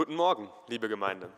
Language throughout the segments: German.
Guten Morgen, liebe Gemeinde.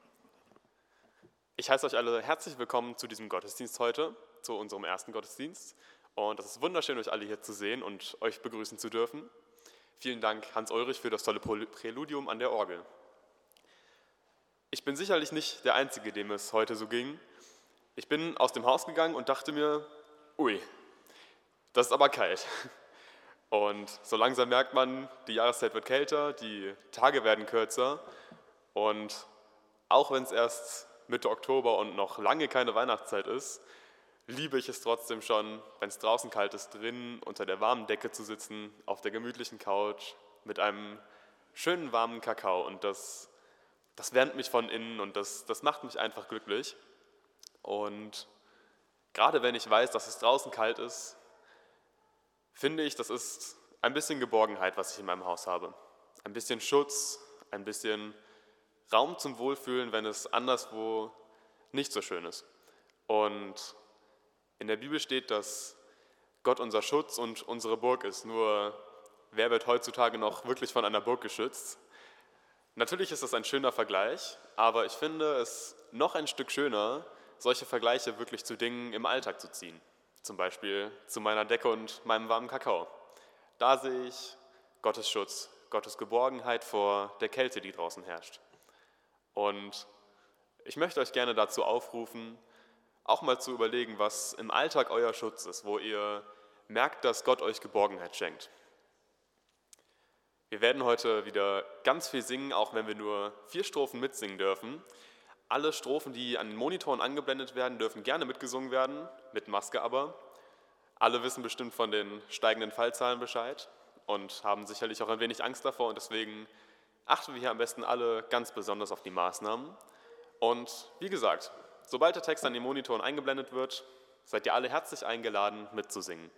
Ich heiße euch alle herzlich willkommen zu diesem Gottesdienst heute, zu unserem ersten Gottesdienst. Und es ist wunderschön, euch alle hier zu sehen und euch begrüßen zu dürfen. Vielen Dank, Hans-Ulrich, für das tolle Präludium an der Orgel. Ich bin sicherlich nicht der Einzige, dem es heute so ging. Ich bin aus dem Haus gegangen und dachte mir, ui, das ist aber kalt. Und so langsam merkt man, die Jahreszeit wird kälter, die Tage werden kürzer. Und auch wenn es erst Mitte Oktober und noch lange keine Weihnachtszeit ist, liebe ich es trotzdem schon, wenn es draußen kalt ist, drinnen unter der warmen Decke zu sitzen, auf der gemütlichen Couch mit einem schönen warmen Kakao. Und das wärmt mich von innen und das macht mich einfach glücklich. Und gerade wenn ich weiß, dass es draußen kalt ist, finde ich, das ist ein bisschen Geborgenheit, was ich in meinem Haus habe. Ein bisschen Schutz, ein bisschen Raum zum Wohlfühlen, wenn es anderswo nicht so schön ist. Und in der Bibel steht, dass Gott unser Schutz und unsere Burg ist. Nur wer wird heutzutage noch wirklich von einer Burg geschützt? Natürlich ist das ein schöner Vergleich, aber ich finde es noch ein Stück schöner, solche Vergleiche wirklich zu Dingen im Alltag zu ziehen. Zum Beispiel zu meiner Decke und meinem warmen Kakao. Da sehe ich Gottes Schutz, Gottes Geborgenheit vor der Kälte, die draußen herrscht. Und ich möchte euch gerne dazu aufrufen, auch mal zu überlegen, was im Alltag euer Schutz ist, wo ihr merkt, dass Gott euch Geborgenheit schenkt. Wir werden heute wieder ganz viel singen, auch wenn wir nur 4 Strophen mitsingen dürfen. Alle Strophen, die an den Monitoren angeblendet werden, dürfen gerne mitgesungen werden, mit Maske aber. Alle wissen bestimmt von den steigenden Fallzahlen Bescheid und haben sicherlich auch ein wenig Angst davor. Und deswegen achten wir hier am besten alle ganz besonders auf die Maßnahmen. Und wie gesagt, sobald der Text an den Monitoren eingeblendet wird, seid ihr alle herzlich eingeladen, mitzusingen.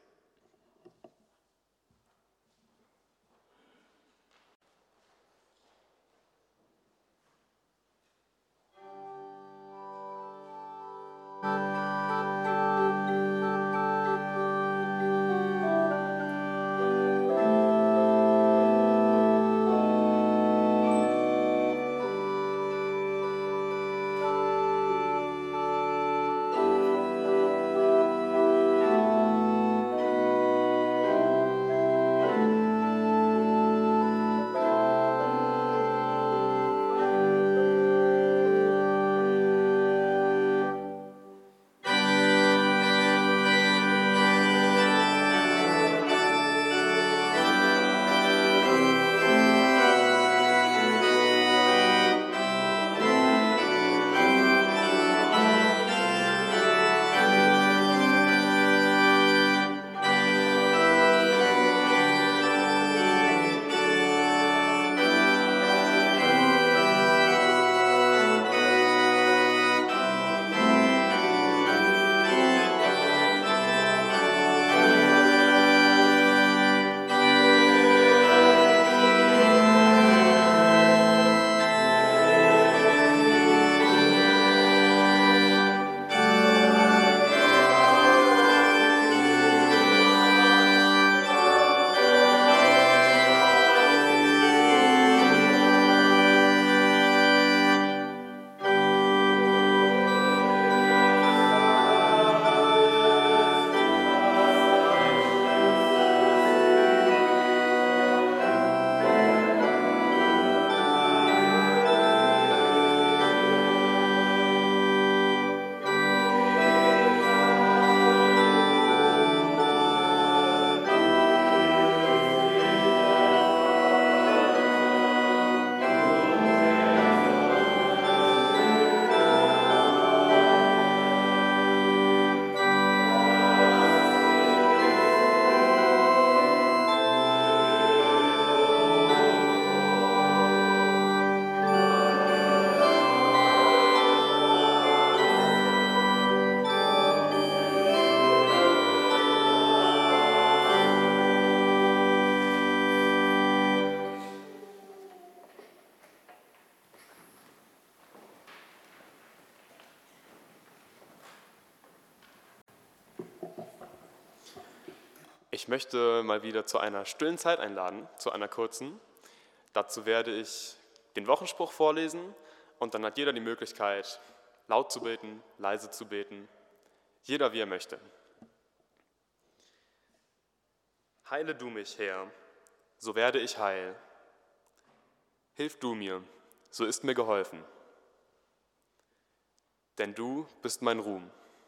Ich möchte mal wieder zu einer stillen Zeit einladen, zu einer kurzen. Dazu werde ich den Wochenspruch vorlesen und dann hat jeder die Möglichkeit, laut zu beten, leise zu beten, jeder wie er möchte. Heile du mich, Herr, so werde ich heil. Hilf du mir, so ist mir geholfen. Denn du bist mein Ruhm.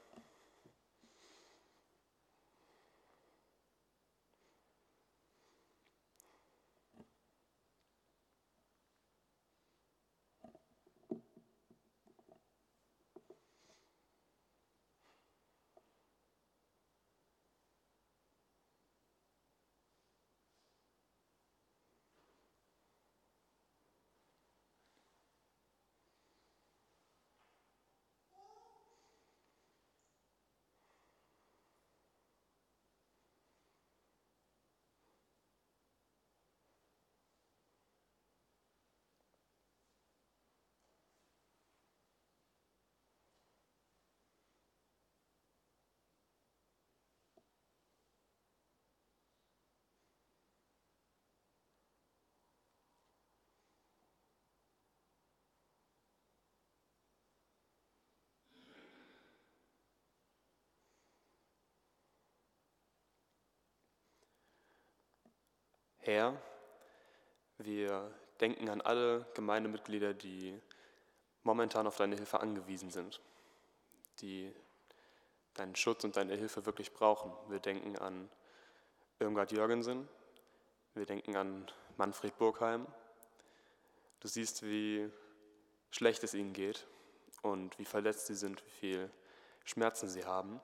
Herr, wir denken an alle Gemeindemitglieder, die momentan auf deine Hilfe angewiesen sind, die deinen Schutz und deine Hilfe wirklich brauchen. Wir denken an Irmgard Jürgensen, wir denken an Manfred Burkheim. Du siehst, wie schlecht es ihnen geht und wie verletzt sie sind, wie viel Schmerzen sie haben.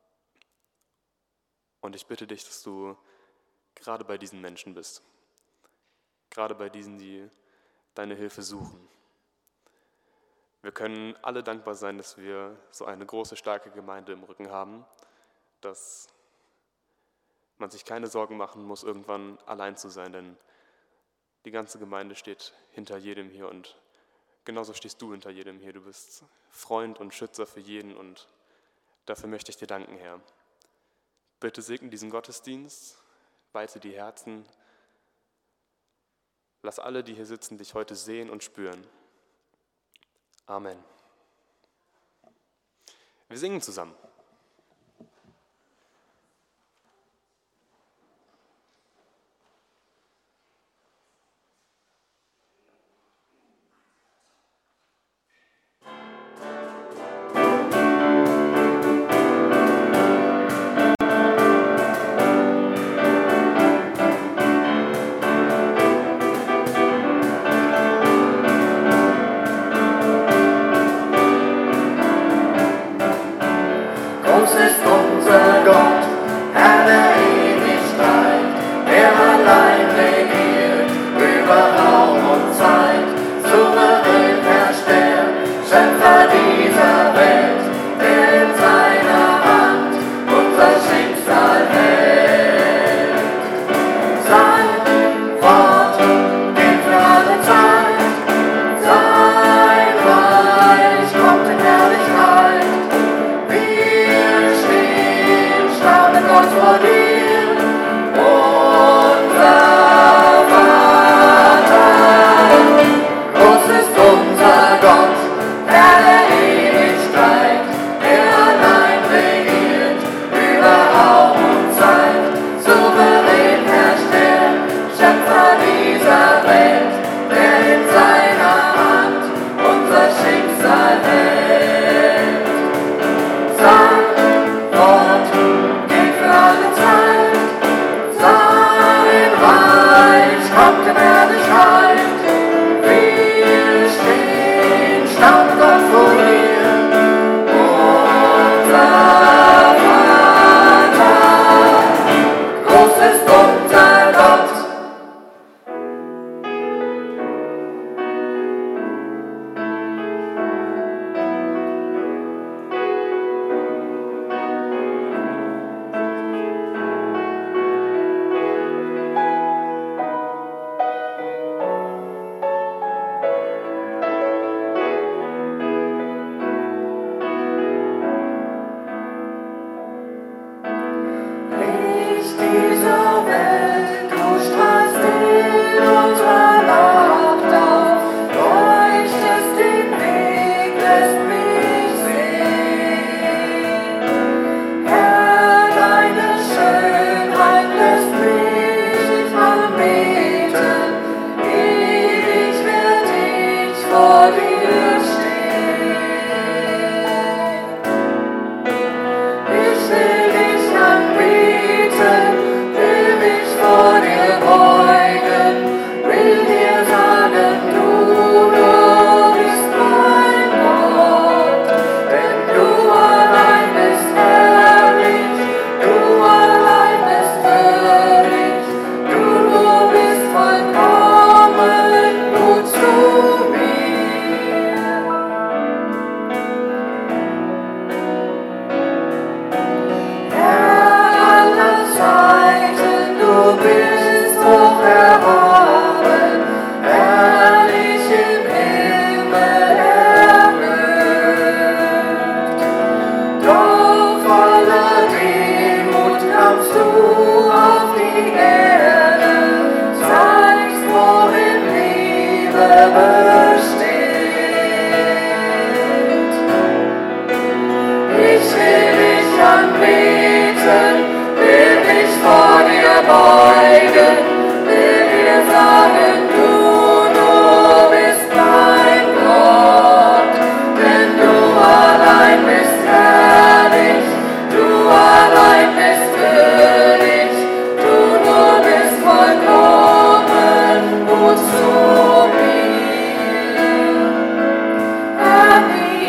Und ich bitte dich, dass du gerade bei diesen Menschen bist, gerade bei diesen, die deine Hilfe suchen. Wir können alle dankbar sein, dass wir so eine große, starke Gemeinde im Rücken haben, dass man sich keine Sorgen machen muss, irgendwann allein zu sein, denn die ganze Gemeinde steht hinter jedem hier und genauso stehst du hinter jedem hier. Du bist Freund und Schützer für jeden und dafür möchte ich dir danken, Herr. Bitte segne diesen Gottesdienst, weite die Herzen. Lass alle, die hier sitzen, dich heute sehen und spüren. Amen. Wir singen zusammen. Sein Wort gilt für alle Zeit. anbeten, will mich vor dir beugen, will dir sagen, du bist mein Gott, denn du allein bist herrlich, du allein bist würdig, du nur bist vollkommen gut zu mir. Herr,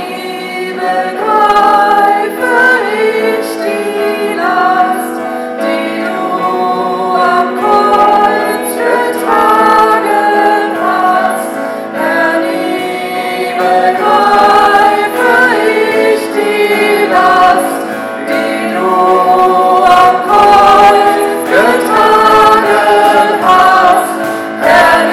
begreife ich die Last, die du am Kreuz getragen hast. Herr, begreife ich die Last, die du am Kreuz getragen hast. Herr,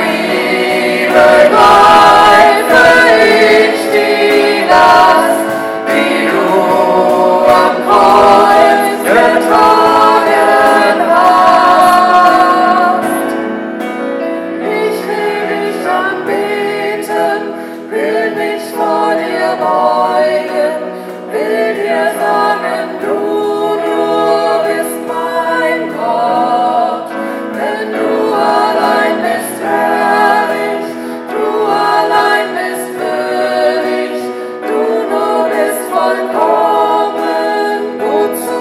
begreife ich die Last, die du am Kreuz getragen hast. Ich will dich anbeten, will mich vor dir beugen, will dir sagen, du bist mein Gott, denn du allein bist herrlich, du allein bist würdig, du nur bist vollkommen gut zu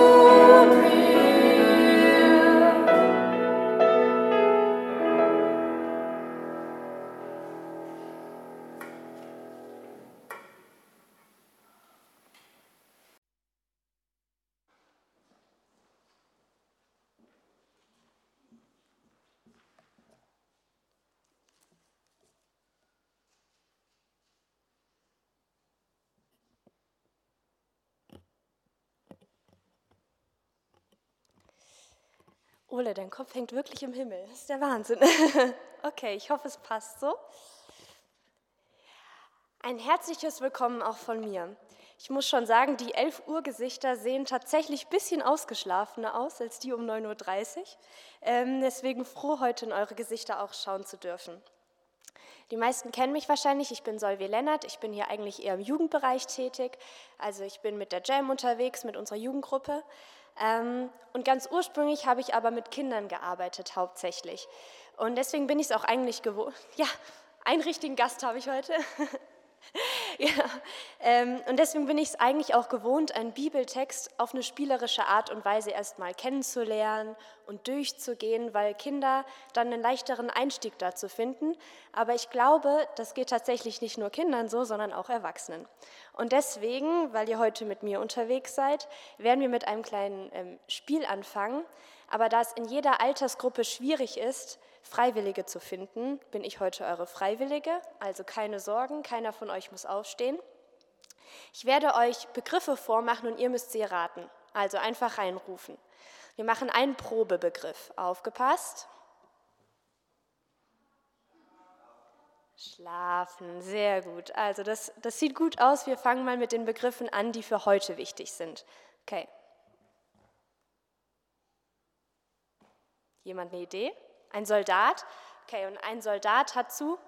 mir. Ole, dein Kopf hängt wirklich im Himmel. Das ist der Wahnsinn. Okay, ich hoffe, es passt so. Ein herzliches Willkommen auch von mir. Ich muss schon sagen, die 11 Uhr Gesichter sehen tatsächlich ein bisschen ausgeschlafener aus als die um 9.30 Uhr. Deswegen froh, heute in eure Gesichter auch schauen zu dürfen. Die meisten kennen mich wahrscheinlich, ich bin Solveig Lennart, ich bin hier eigentlich eher im Jugendbereich tätig. Also ich bin mit der Jam unterwegs, mit unserer Jugendgruppe. Und ganz ursprünglich habe ich aber mit Kindern gearbeitet hauptsächlich. Und deswegen bin ich es auch eigentlich gewohnt. Ja, einen richtigen Gast habe ich heute. Ja, und deswegen bin ich es eigentlich auch gewohnt, einen Bibeltext auf eine spielerische Art und Weise erstmal kennenzulernen und durchzugehen, weil Kinder dann einen leichteren Einstieg dazu finden. Aber ich glaube, das geht tatsächlich nicht nur Kindern so, sondern auch Erwachsenen. Und deswegen, weil ihr heute mit mir unterwegs seid, werden wir mit einem kleinen Spiel anfangen. Aber da es in jeder Altersgruppe schwierig ist, Freiwillige zu finden, bin ich heute eure Freiwillige, also keine Sorgen, keiner von euch muss aufstehen. Ich werde euch Begriffe vormachen und ihr müsst sie raten, also einfach reinrufen. Wir machen einen Probebegriff. Aufgepasst. Schlafen, sehr gut. Also das sieht gut aus. Wir fangen mal mit den Begriffen an, die für heute wichtig sind. Okay. Jemand eine Idee? Ein Soldat? Okay, und ein Soldat hat zu?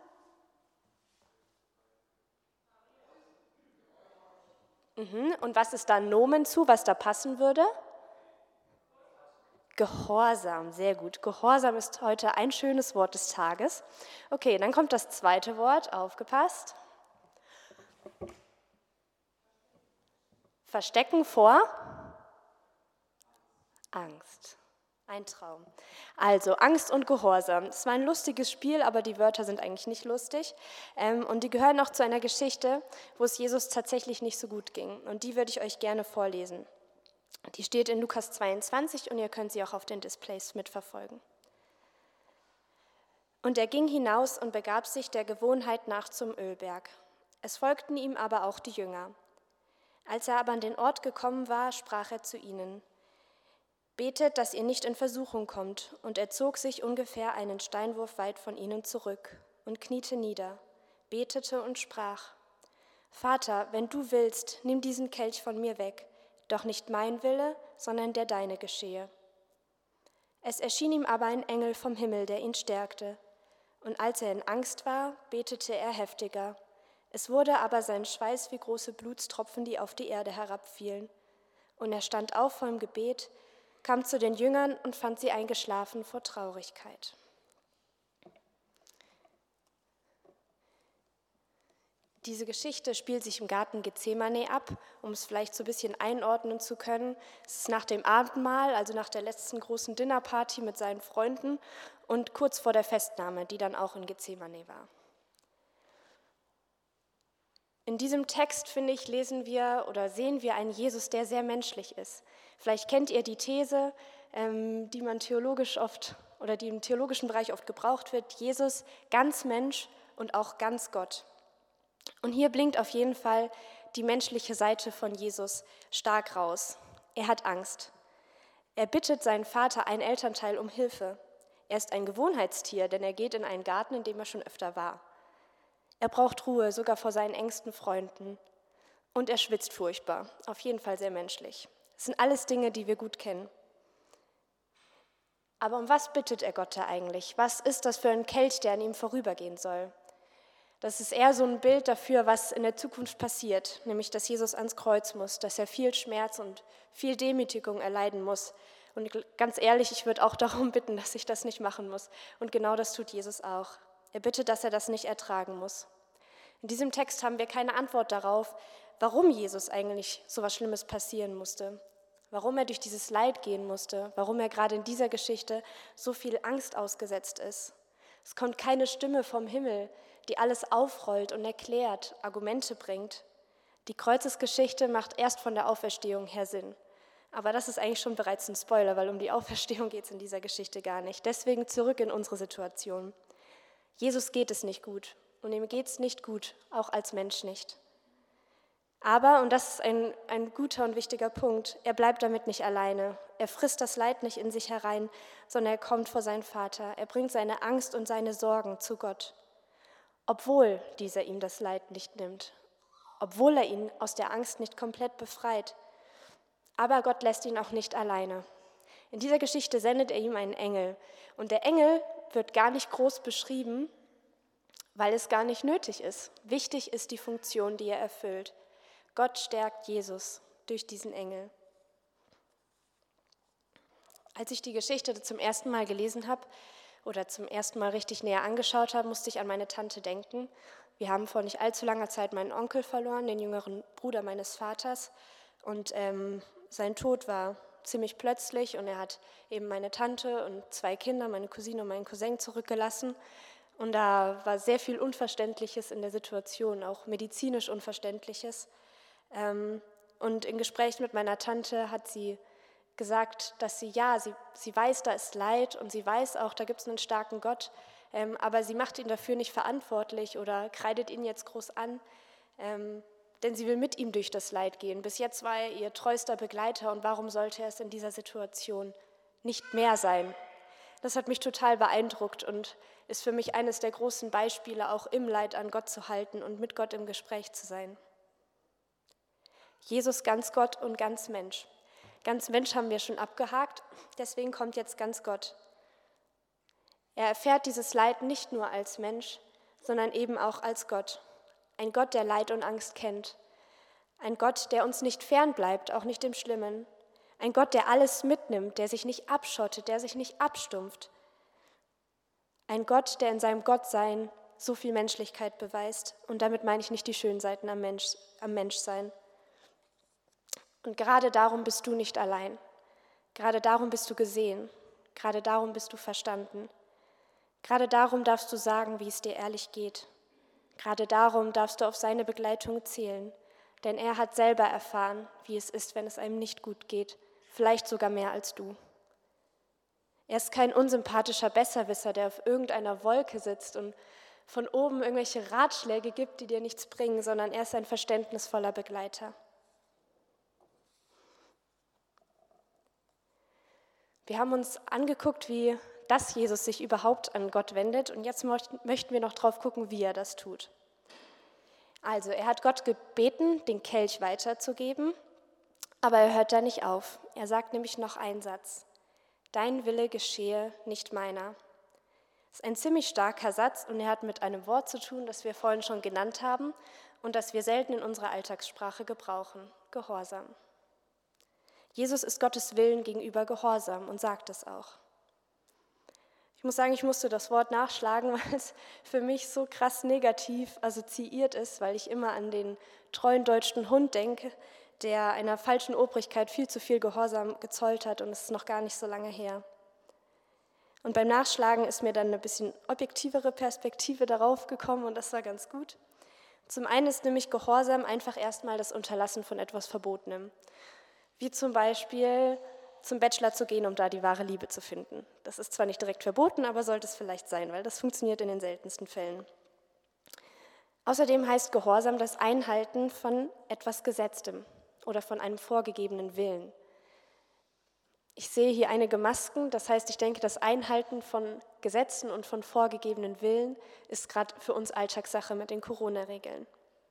Und was ist da Nomen zu, was da passen würde? Gehorsam, sehr gut. Gehorsam ist heute ein schönes Wort des Tages. Okay, dann kommt das zweite Wort, aufgepasst. Verstecken vor? Angst. Ein Traum. Also Angst und Gehorsam. Es war ein lustiges Spiel, aber die Wörter sind eigentlich nicht lustig. Und die gehören noch zu einer Geschichte, wo es Jesus tatsächlich nicht so gut ging. Und die würde ich euch gerne vorlesen. Die steht in Lukas 22 und ihr könnt sie auch auf den Displays mitverfolgen. Und er ging hinaus und begab sich der Gewohnheit nach zum Ölberg. Es folgten ihm aber auch die Jünger. Als er aber an den Ort gekommen war, sprach er zu ihnen: Betet, dass ihr nicht in Versuchung kommt. Und er zog sich ungefähr einen Steinwurf weit von ihnen zurück und kniete nieder, betete und sprach: Vater, wenn du willst, nimm diesen Kelch von mir weg, doch nicht mein Wille, sondern der deine geschehe. Es erschien ihm aber ein Engel vom Himmel, der ihn stärkte. Und als er in Angst war, betete er heftiger. Es wurde aber sein Schweiß wie große Blutstropfen, die auf die Erde herabfielen. Und er stand auf vom Gebet, kam zu den Jüngern und fand sie eingeschlafen vor Traurigkeit. Diese Geschichte spielt sich im Garten Gethsemane ab, um es vielleicht so ein bisschen einordnen zu können. Es ist nach dem Abendmahl, also nach der letzten großen Dinnerparty mit seinen Freunden und kurz vor der Festnahme, die dann auch in Gethsemane war. In diesem Text, finde ich, lesen wir oder sehen wir einen Jesus, der sehr menschlich ist. Vielleicht kennt ihr die These, die man theologisch oft oder die im theologischen Bereich oft gebraucht wird: Jesus ganz Mensch und auch ganz Gott. Und hier blinkt auf jeden Fall die menschliche Seite von Jesus stark raus. Er hat Angst. Er bittet seinen Vater, einen Elternteil, um Hilfe. Er ist ein Gewohnheitstier, denn er geht in einen Garten, in dem er schon öfter war. Er braucht Ruhe, sogar vor seinen engsten Freunden. Und er schwitzt furchtbar, auf jeden Fall sehr menschlich. Das sind alles Dinge, die wir gut kennen. Aber um was bittet er Gott da eigentlich? Was ist das für ein Kelch, der an ihm vorübergehen soll? Das ist eher so ein Bild dafür, was in der Zukunft passiert, nämlich dass Jesus ans Kreuz muss, dass er viel Schmerz und viel Demütigung erleiden muss. Und ganz ehrlich, ich würde auch darum bitten, dass ich das nicht machen muss. Und genau das tut Jesus auch. Er bittet, dass er das nicht ertragen muss. In diesem Text haben wir keine Antwort darauf, warum Jesus eigentlich so was Schlimmes passieren musste, warum er durch dieses Leid gehen musste, warum er gerade in dieser Geschichte so viel Angst ausgesetzt ist. Es kommt keine Stimme vom Himmel, die alles aufrollt und erklärt, Argumente bringt. Die Kreuzesgeschichte macht erst von der Auferstehung her Sinn. Aber das ist eigentlich schon bereits ein Spoiler, weil um die Auferstehung geht es in dieser Geschichte gar nicht. Deswegen zurück in unsere Situation. Jesus geht es nicht gut und ihm geht es nicht gut, auch als Mensch nicht. Aber, und das ist ein guter und wichtiger Punkt, er bleibt damit nicht alleine. Er frisst das Leid nicht in sich herein, sondern er kommt vor seinen Vater. Er bringt seine Angst und seine Sorgen zu Gott. Obwohl dieser ihm das Leid nicht nimmt, obwohl er ihn aus der Angst nicht komplett befreit. Aber Gott lässt ihn auch nicht alleine. In dieser Geschichte sendet er ihm einen Engel. Und der Engel wird gar nicht groß beschrieben, weil es gar nicht nötig ist. Wichtig ist die Funktion, die er erfüllt. Gott stärkt Jesus durch diesen Engel. Als ich die Geschichte zum ersten Mal gelesen habe, oder zum ersten Mal richtig näher angeschaut habe, musste ich an meine Tante denken. Wir haben vor nicht allzu langer Zeit meinen Onkel verloren, den jüngeren Bruder meines Vaters. Und sein Tod war ziemlich plötzlich und er hat eben meine Tante und 2 Kinder, meine Cousine und meinen Cousin, zurückgelassen. Und da war sehr viel Unverständliches in der Situation, auch medizinisch Unverständliches. Und in Gesprächen mit meiner Tante hat sie gesagt, dass sie weiß, da ist Leid und sie weiß auch, da gibt es einen starken Gott, aber sie macht ihn dafür nicht verantwortlich oder kreidet ihn jetzt groß an, denn sie will mit ihm durch das Leid gehen. Bis jetzt war er ihr treuster Begleiter und warum sollte er es in dieser Situation nicht mehr sein? Das hat mich total beeindruckt und ist für mich eines der großen Beispiele, auch im Leid an Gott zu halten und mit Gott im Gespräch zu sein. Jesus ganz Gott und ganz Mensch. Ganz Mensch haben wir schon abgehakt, deswegen kommt jetzt ganz Gott. Er erfährt dieses Leid nicht nur als Mensch, sondern eben auch als Gott. Ein Gott, der Leid und Angst kennt. Ein Gott, der uns nicht fernbleibt, auch nicht im Schlimmen. Ein Gott, der alles mitnimmt, der sich nicht abschottet, der sich nicht abstumpft. Ein Gott, der in seinem Gottsein so viel Menschlichkeit beweist. Und damit meine ich nicht die schönen Seiten am Menschsein. Und gerade darum bist du nicht allein. Gerade darum bist du gesehen. Gerade darum bist du verstanden. Gerade darum darfst du sagen, wie es dir ehrlich geht. Gerade darum darfst du auf seine Begleitung zählen. Denn er hat selber erfahren, wie es ist, wenn es einem nicht gut geht. Vielleicht sogar mehr als du. Er ist kein unsympathischer Besserwisser, der auf irgendeiner Wolke sitzt und von oben irgendwelche Ratschläge gibt, die dir nichts bringen, sondern er ist ein verständnisvoller Begleiter. Wir haben uns angeguckt, wie das Jesus sich überhaupt an Gott wendet und jetzt möchten wir noch drauf gucken, wie er das tut. Also, er hat Gott gebeten, den Kelch weiterzugeben, aber er hört da nicht auf. Er sagt nämlich noch einen Satz: Dein Wille geschehe, nicht meiner. Das ist ein ziemlich starker Satz und er hat mit einem Wort zu tun, das wir vorhin schon genannt haben und das wir selten in unserer Alltagssprache gebrauchen: Gehorsam. Jesus ist Gottes Willen gegenüber gehorsam und sagt es auch. Ich muss sagen, ich musste das Wort nachschlagen, weil es für mich so krass negativ assoziiert ist, weil ich immer an den treuen deutschen Hund denke, der einer falschen Obrigkeit viel zu viel Gehorsam gezollt hat, und es ist noch gar nicht so lange her. Und beim Nachschlagen ist mir dann eine bisschen objektivere Perspektive darauf gekommen, und das war ganz gut. Zum einen ist nämlich Gehorsam einfach erstmal das Unterlassen von etwas Verbotenem, wie zum Beispiel zum Bachelor zu gehen, um da die wahre Liebe zu finden. Das ist zwar nicht direkt verboten, aber sollte es vielleicht sein, weil das funktioniert in den seltensten Fällen. Außerdem heißt Gehorsam das Einhalten von etwas Gesetztem oder von einem vorgegebenen Willen. Ich sehe hier einige Masken, das heißt, ich denke, das Einhalten von Gesetzen und von vorgegebenen Willen ist gerade für uns Alltagssache mit den Corona-Regeln.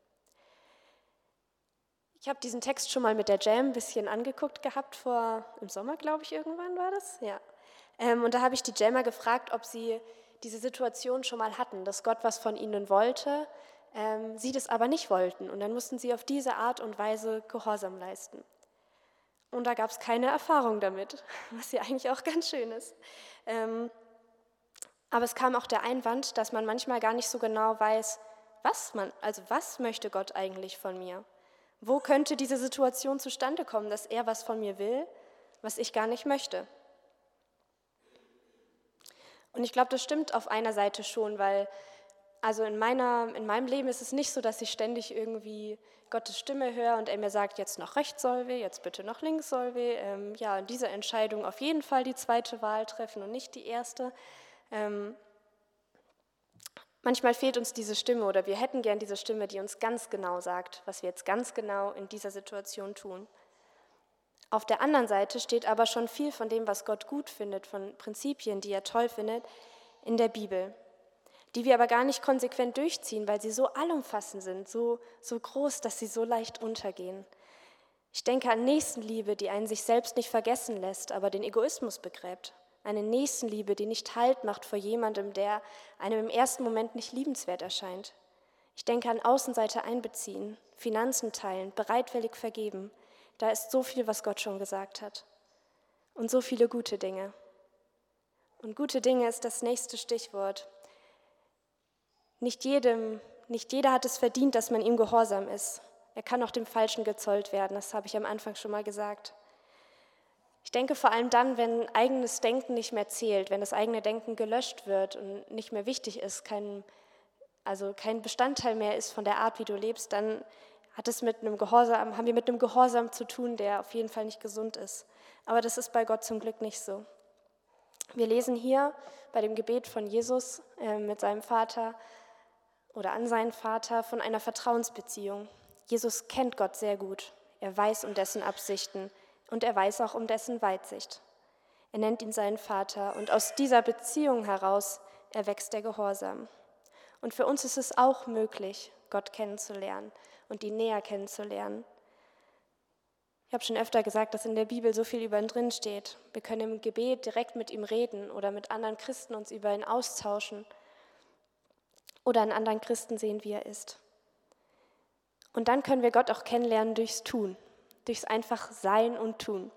Ich habe diesen Text schon mal mit der Jam ein bisschen angeguckt gehabt, im Sommer, glaube ich, irgendwann war das. Ja. Und da habe ich die Jammer gefragt, ob sie diese Situation schon mal hatten, dass Gott was von ihnen wollte, sie das aber nicht wollten. Und dann mussten sie auf diese Art und Weise Gehorsam leisten. Und da gab es keine Erfahrung damit, was ja eigentlich auch ganz schön ist. Aber es kam auch der Einwand, dass man manchmal gar nicht so genau weiß, was möchte Gott eigentlich von mir? Wo könnte diese Situation zustande kommen, dass er was von mir will, was ich gar nicht möchte? Und ich glaube, das stimmt auf einer Seite schon, weil also in meinem Leben ist es nicht so, dass ich ständig irgendwie Gottes Stimme höre und er mir sagt, jetzt nach rechts soll wir, jetzt bitte nach links soll wir. In dieser Entscheidung auf jeden Fall die zweite Wahl treffen und nicht die erste. Manchmal fehlt uns diese Stimme oder wir hätten gern diese Stimme, die uns ganz genau sagt, was wir jetzt ganz genau in dieser Situation tun. Auf der anderen Seite steht aber schon viel von dem, was Gott gut findet, von Prinzipien, die er toll findet, in der Bibel, die wir aber gar nicht konsequent durchziehen, weil sie so allumfassend sind, so groß, dass sie so leicht untergehen. Ich denke an Nächstenliebe, die einen sich selbst nicht vergessen lässt, aber den Egoismus begräbt. Eine Nächstenliebe, die nicht Halt macht vor jemandem, der einem im ersten Moment nicht liebenswert erscheint. Ich denke an Außenseiter einbeziehen, Finanzen teilen, bereitwillig vergeben. Da ist so viel, was Gott schon gesagt hat. Und so viele gute Dinge. Und gute Dinge ist das nächste Stichwort. Nicht jeder hat es verdient, dass man ihm gehorsam ist. Er kann auch dem Falschen gezollt werden, das habe ich am Anfang schon mal gesagt. Ich denke vor allem dann, wenn eigenes Denken nicht mehr zählt, wenn das eigene Denken gelöscht wird und nicht mehr wichtig ist, kein Bestandteil mehr ist von der Art, wie du lebst, dann haben wir mit einem Gehorsam zu tun, der auf jeden Fall nicht gesund ist. Aber das ist bei Gott zum Glück nicht so. Wir lesen hier bei dem Gebet von Jesus mit seinem Vater oder an seinen Vater von einer Vertrauensbeziehung. Jesus kennt Gott sehr gut. Er weiß um dessen Absichten. Und er weiß auch um dessen Weitsicht. Er nennt ihn seinen Vater und aus dieser Beziehung heraus erwächst der Gehorsam. Und für uns ist es auch möglich, Gott kennenzulernen und ihn näher kennenzulernen. Ich habe schon öfter gesagt, dass in der Bibel so viel über ihn drin steht. Wir können im Gebet direkt mit ihm reden oder mit anderen Christen uns über ihn austauschen oder an anderen Christen sehen, wie er ist. Und dann können wir Gott auch kennenlernen durchs Tun. Durchs einfach Sein und Tun.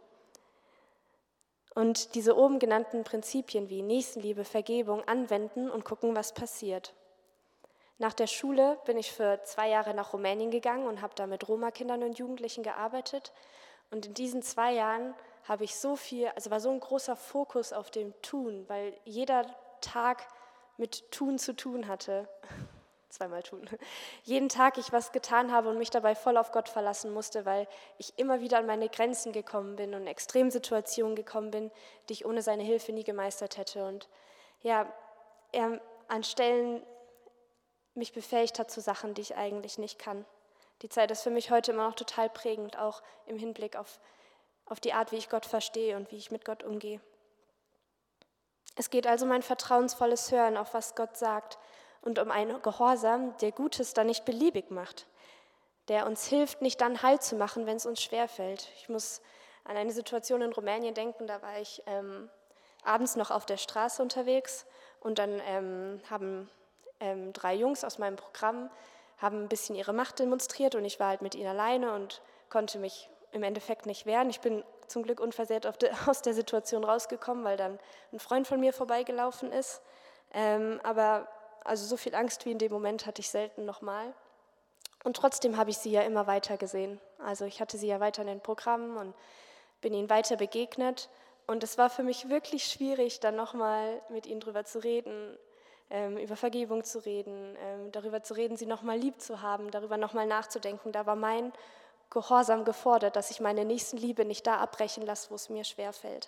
Und diese oben genannten Prinzipien wie Nächstenliebe, Vergebung anwenden und gucken, was passiert. Nach der Schule bin ich für 2 Jahre nach Rumänien gegangen und habe da mit Roma-Kindern und Jugendlichen gearbeitet. Und in diesen 2 Jahren habe ich war so ein großer Fokus auf dem Tun, weil jeder Tag mit Tun zu tun hatte. Zweimal tun. Jeden Tag ich was getan habe und mich dabei voll auf Gott verlassen musste, weil ich immer wieder an meine Grenzen gekommen bin und in Extremsituationen gekommen bin, die ich ohne seine Hilfe nie gemeistert hätte. Und ja, er an Stellen mich befähigt hat zu Sachen, die ich eigentlich nicht kann. Die Zeit ist für mich heute immer noch total prägend, auch im Hinblick auf die Art, wie ich Gott verstehe und wie ich mit Gott umgehe. Es geht also um ein vertrauensvolles Hören auf, was Gott sagt, und um einen Gehorsam, der Gutes dann nicht beliebig macht, der uns hilft, nicht dann Halt zu machen, wenn es uns schwerfällt. Ich muss an eine Situation in Rumänien denken, da war ich abends noch auf der Straße unterwegs und dann haben 3 Jungs aus meinem Programm ein bisschen ihre Macht demonstriert und ich war halt mit ihnen alleine und konnte mich im Endeffekt nicht wehren. Ich bin zum Glück unversehrt aus der Situation rausgekommen, weil dann ein Freund von mir vorbeigelaufen ist. Aber also so viel Angst wie in dem Moment hatte ich selten nochmal. Und trotzdem habe ich sie ja immer weiter gesehen. Also ich hatte sie ja weiter in den Programmen und bin ihnen weiter begegnet. Und es war für mich wirklich schwierig, dann nochmal mit ihnen drüber zu reden, über Vergebung zu reden, darüber zu reden, sie nochmal lieb zu haben, darüber nochmal nachzudenken. Da war mein Gehorsam gefordert, dass ich meine Nächstenliebe nicht da abbrechen lasse, wo es mir schwerfällt.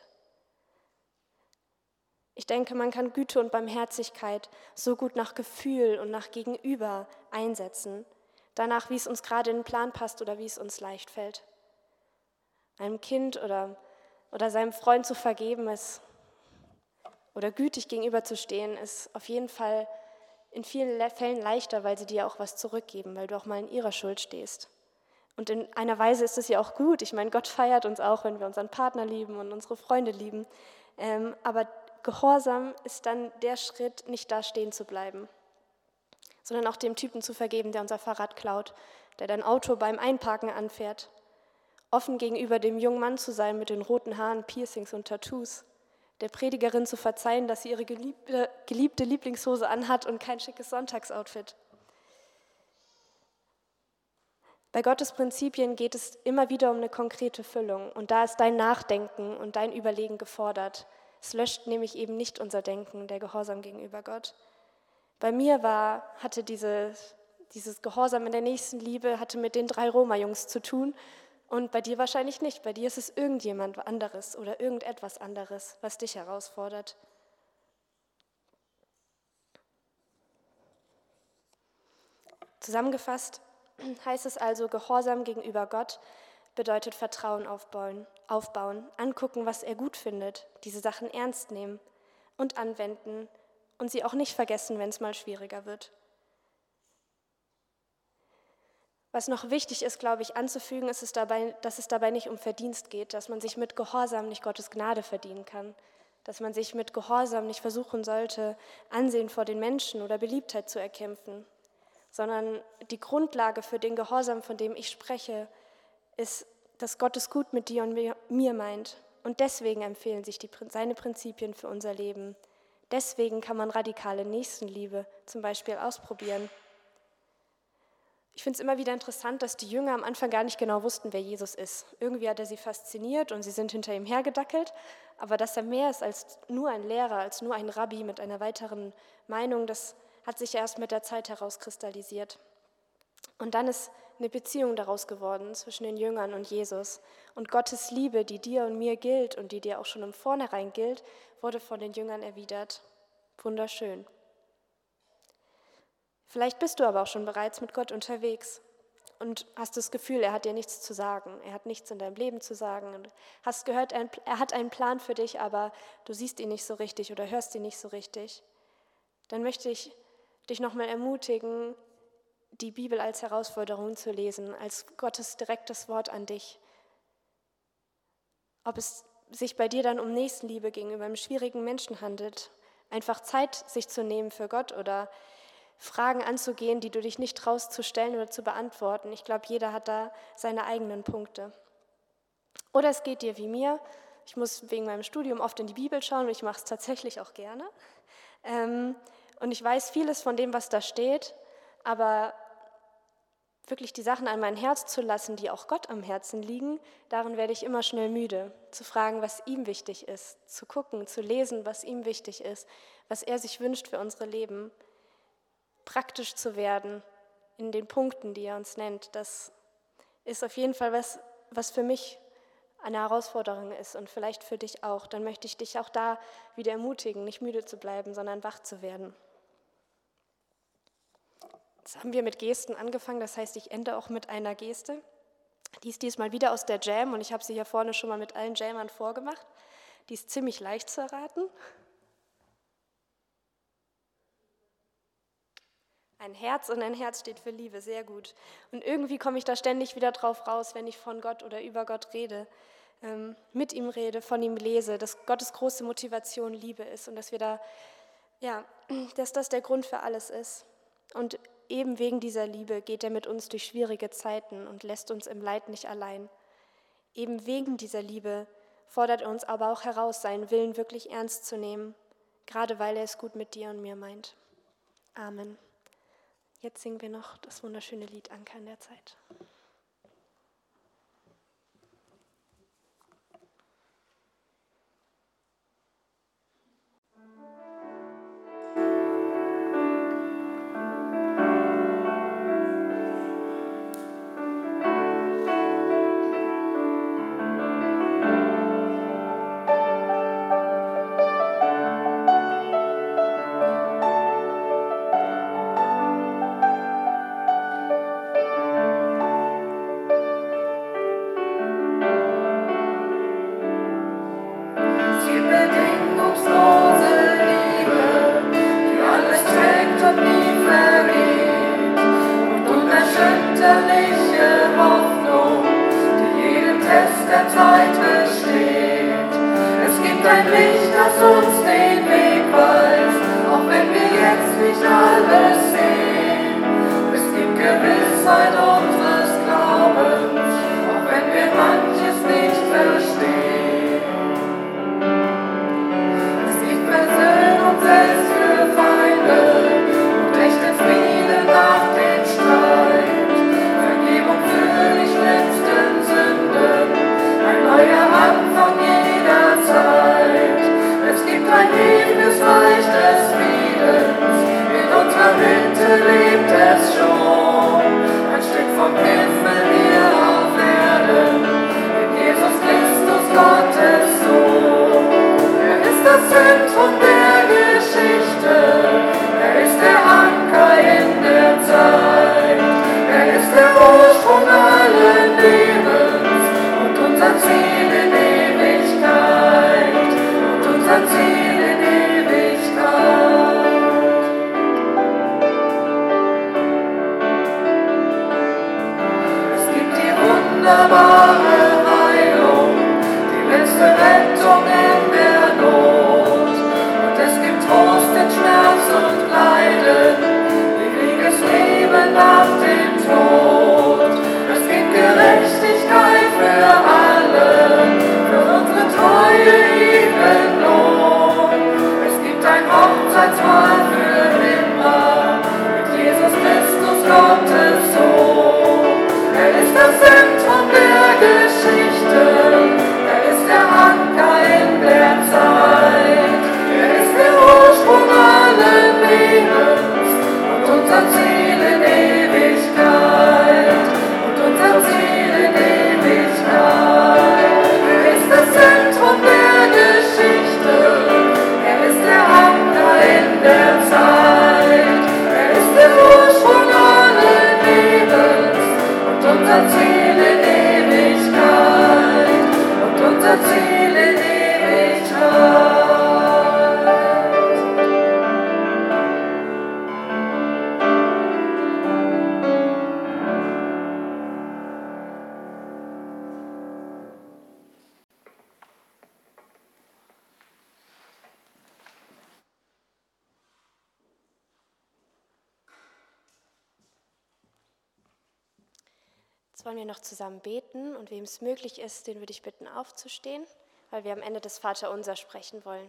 Ich denke, man kann Güte und Barmherzigkeit so gut nach Gefühl und nach Gegenüber einsetzen, danach, wie es uns gerade in den Plan passt oder wie es uns leicht fällt. Einem Kind oder seinem Freund zu vergeben ist oder gütig gegenüberzustehen, ist auf jeden Fall in vielen Fällen leichter, weil sie dir auch was zurückgeben, weil du auch mal in ihrer Schuld stehst. Und in einer Weise ist es ja auch gut. Ich meine, Gott feiert uns auch, wenn wir unseren Partner lieben und unsere Freunde lieben. Aber Gehorsam ist dann der Schritt, nicht da stehen zu bleiben, sondern auch dem Typen zu vergeben, der unser Fahrrad klaut, der dein Auto beim Einparken anfährt. Offen gegenüber dem jungen Mann zu sein mit den roten Haaren, Piercings und Tattoos. Der Predigerin zu verzeihen, dass sie ihre geliebte Lieblingshose anhat und kein schickes Sonntagsoutfit. Bei Gottes Prinzipien geht es immer wieder um eine konkrete Füllung. Und da ist dein Nachdenken und dein Überlegen gefordert. Es löscht nämlich eben nicht unser Denken, der Gehorsam gegenüber Gott. Bei mir hatte dieses Gehorsam in der Nächstenliebe hatte mit den 3 Roma-Jungs zu tun. Und bei dir wahrscheinlich nicht. Bei dir ist es irgendjemand anderes oder irgendetwas anderes, was dich herausfordert. Zusammengefasst heißt es also, Gehorsam gegenüber Gott bedeutet Vertrauen aufbauen, angucken, was er gut findet, diese Sachen ernst nehmen und anwenden und sie auch nicht vergessen, wenn es mal schwieriger wird. Was noch wichtig ist, glaube ich, anzufügen, ist dass es dabei nicht um Verdienst geht, dass man sich mit Gehorsam nicht Gottes Gnade verdienen kann, dass man sich mit Gehorsam nicht versuchen sollte, Ansehen vor den Menschen oder Beliebtheit zu erkämpfen, sondern die Grundlage für den Gehorsam, von dem ich spreche, ist, dass Gott es gut mit dir und mir meint. Und deswegen empfehlen sich seine Prinzipien für unser Leben. Deswegen kann man radikale Nächstenliebe zum Beispiel ausprobieren. Ich finde es immer wieder interessant, dass die Jünger am Anfang gar nicht genau wussten, wer Jesus ist. Irgendwie hat er sie fasziniert und sie sind hinter ihm hergedackelt. Aber dass er mehr ist als nur ein Lehrer, als nur ein Rabbi mit einer weiteren Meinung, das hat sich erst mit der Zeit herauskristallisiert. Und dann ist eine Beziehung daraus geworden zwischen den Jüngern und Jesus. Und Gottes Liebe, die dir und mir gilt und die dir auch schon im Vornherein gilt, wurde von den Jüngern erwidert. Wunderschön. Vielleicht bist du aber auch schon bereits mit Gott unterwegs und hast das Gefühl, er hat dir nichts zu sagen. Er hat nichts in deinem Leben zu sagen. Und hast gehört, er hat einen Plan für dich, aber du siehst ihn nicht so richtig oder hörst ihn nicht so richtig. Dann möchte ich dich nochmal ermutigen, die Bibel als Herausforderung zu lesen, als Gottes direktes Wort an dich. Ob es sich bei dir dann um Nächstenliebe gegenüber einem schwierigen Menschen handelt, einfach Zeit sich zu nehmen für Gott oder Fragen anzugehen, die du dich nicht traust zu stellen oder zu beantworten. Ich glaube, jeder hat da seine eigenen Punkte. Oder es geht dir wie mir. Ich muss wegen meinem Studium oft in die Bibel schauen und ich mache es tatsächlich auch gerne. Und ich weiß vieles von dem, was da steht, aber wirklich die Sachen an mein Herz zu lassen, die auch Gott am Herzen liegen, darin werde ich immer schnell müde, zu fragen, was ihm wichtig ist, zu gucken, zu lesen, was ihm wichtig ist, was er sich wünscht für unsere Leben. Praktisch zu werden in den Punkten, die er uns nennt, das ist auf jeden Fall was für mich eine Herausforderung ist und vielleicht für dich auch. Dann möchte ich dich auch da wieder ermutigen, nicht müde zu bleiben, sondern wach zu werden. Jetzt haben wir mit Gesten angefangen, das heißt, ich ende auch mit einer Geste. Die ist diesmal wieder aus der Jam und ich habe sie hier vorne schon mal mit allen Jammern vorgemacht. Die ist ziemlich leicht zu erraten. Ein Herz und ein Herz steht für Liebe, sehr gut. Und irgendwie komme ich da ständig wieder drauf raus, wenn ich von Gott oder über Gott rede, mit ihm rede, von ihm lese, dass Gottes große Motivation Liebe ist und dass dass das der Grund für alles ist. Und eben wegen dieser Liebe geht er mit uns durch schwierige Zeiten und lässt uns im Leid nicht allein. Eben wegen dieser Liebe fordert er uns aber auch heraus, seinen Willen wirklich ernst zu nehmen, gerade weil er es gut mit dir und mir meint. Amen. Jetzt singen wir noch das wunderschöne Lied Anker in der Zeit. Jetzt wollen wir noch zusammen beten und wem es möglich ist, den würde ich bitten aufzustehen, weil wir am Ende des Vaterunser sprechen wollen.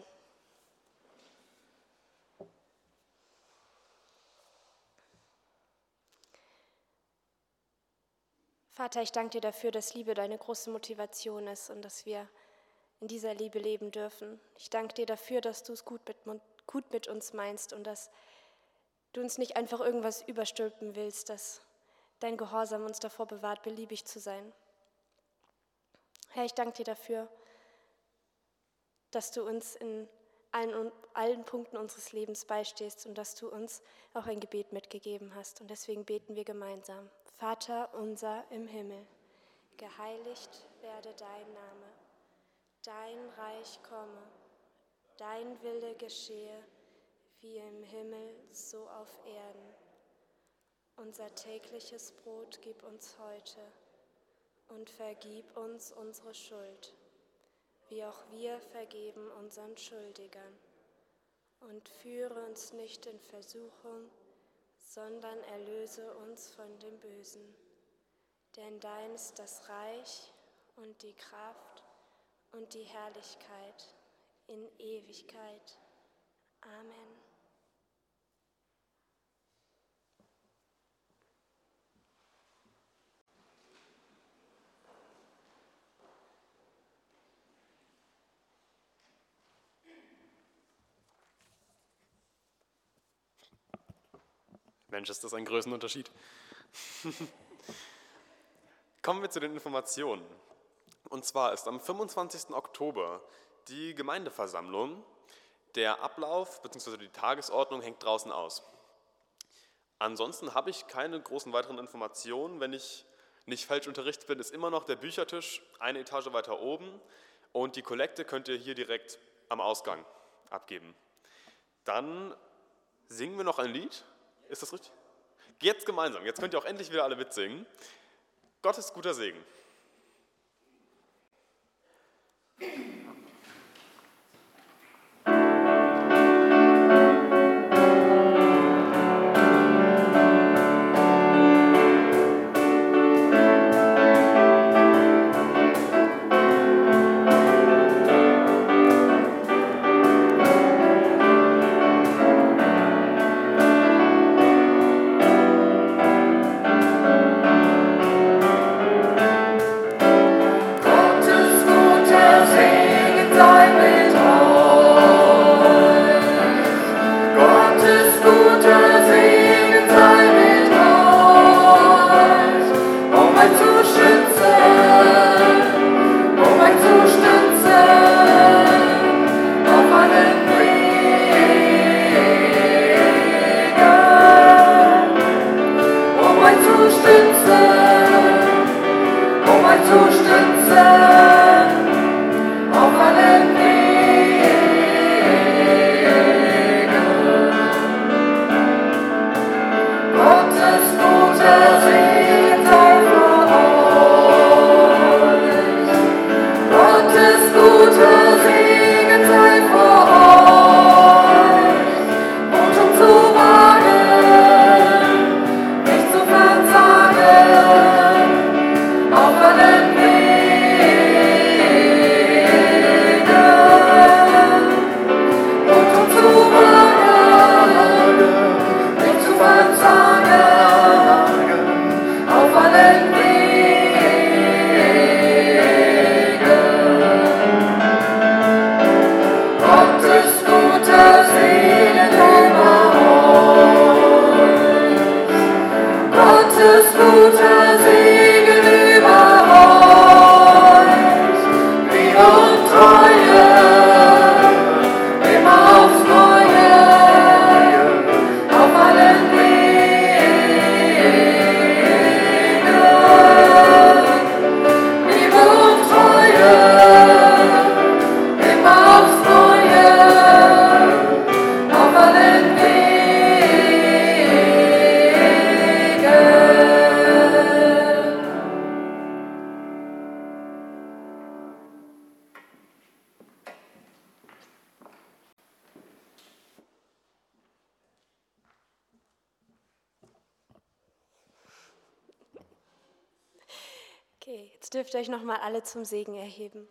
Vater, ich danke dir dafür, dass Liebe deine große Motivation ist und dass wir in dieser Liebe leben dürfen. Ich danke dir dafür, dass du es gut mit uns meinst und dass du uns nicht einfach irgendwas überstülpen willst, dass dein Gehorsam uns davor bewahrt, beliebig zu sein. Herr, ich danke dir dafür, dass du uns in allen Punkten unseres Lebens beistehst und dass du uns auch ein Gebet mitgegeben hast. Und deswegen beten wir gemeinsam. Vater unser im Himmel, geheiligt werde dein Name, dein Reich komme, dein Wille geschehe, wie im Himmel, so auf Erden. Unser tägliches Brot gib uns heute und vergib uns unsere Schuld, wie auch wir vergeben unseren Schuldigern. Und führe uns nicht in Versuchung, sondern erlöse uns von dem Bösen. Denn dein ist das Reich und die Kraft und die Herrlichkeit in Ewigkeit. Amen. Mensch, ist das ein Größenunterschied. Kommen wir zu den Informationen. Und zwar ist am 25. Oktober die Gemeindeversammlung. Der Ablauf bzw. die Tagesordnung hängt draußen aus. Ansonsten habe ich keine großen weiteren Informationen. Wenn ich nicht falsch unterrichtet bin, ist immer noch der Büchertisch eine Etage weiter oben und die Kollekte könnt ihr hier direkt am Ausgang abgeben. Dann singen wir noch ein Lied. Ist das richtig? Jetzt gemeinsam. Jetzt könnt ihr auch endlich wieder alle mitsingen. Gottes guter Segen. Okay, jetzt dürft ihr euch nochmal alle zum Segen erheben.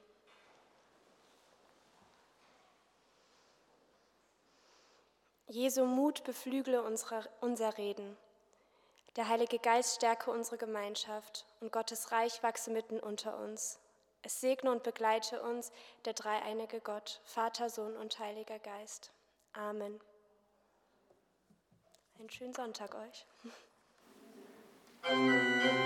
Jesu Mut beflügle unser Reden. Der Heilige Geist stärke unsere Gemeinschaft und Gottes Reich wachse mitten unter uns. Es segne und begleite uns der dreieinige Gott, Vater, Sohn und Heiliger Geist. Amen. Einen schönen Sonntag euch.